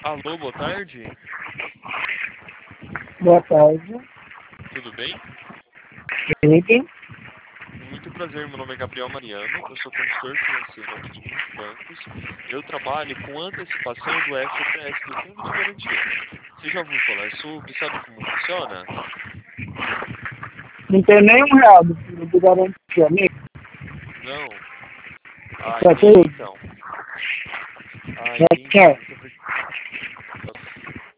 Alô, boa tarde. Boa tarde. Tudo bem? Ligue. Muito prazer, meu nome é Gabriel Mariano, eu sou consultor financeiro aqui de muitos bancos. Eu trabalho com antecipação do FGTS, do Fundo de Garantia. Você já ouviu falar sobre? Sabe como funciona? Não tem nem R$1 de garantia, amigo. Não? Ah, Só que entendi então. Ah, já entendi. quer. Muito obrigado.